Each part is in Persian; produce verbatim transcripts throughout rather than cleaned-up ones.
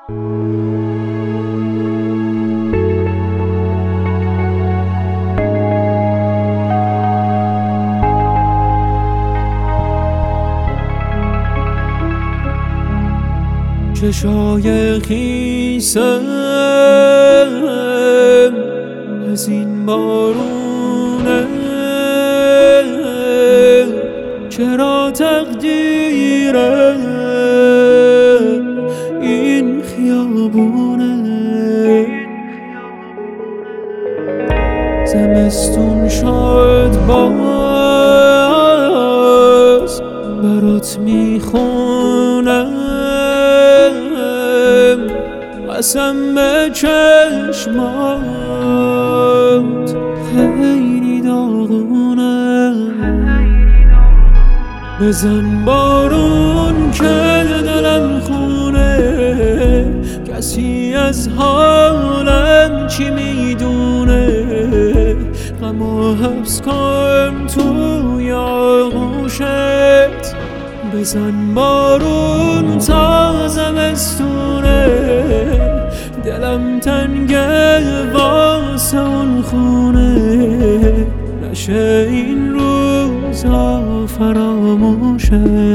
چشای خیسم از این بارونه، چرا تقدیره این خیابونه. زمستون شد باز برات میخونم، قسم به چشمات خیلی داغونه. بزن بارون که دلم خونه، کسی از حالم چی میدونه. غمو حبس کن توی آغوشت، بزن بارون تا زمستونه. دلم تنگه واسه اون خونه، نشه این روزا فراموشت.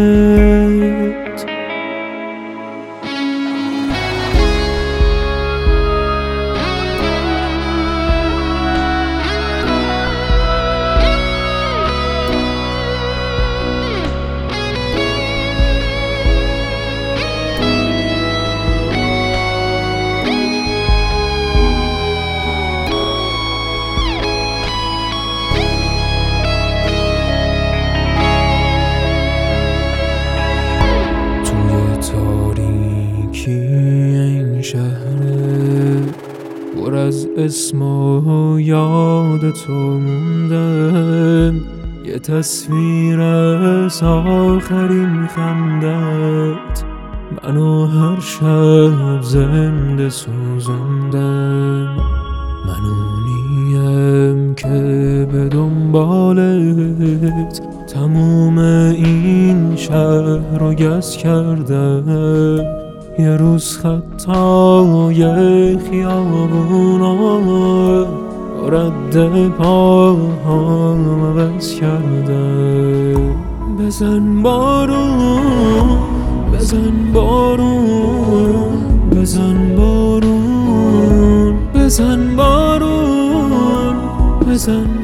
این شهر پر از اسم و یاد تو موندم، یه تصویر از آخرین خندت منو هر شب زنده سوزوندم. من اونیم که به دنبالت تموم این شهر رو گز کردم. یه روز خطای خیابونا رد پاهام بس کرده. بزن بارون، بزن بارون، بزن بارون، بزن بارون، بزن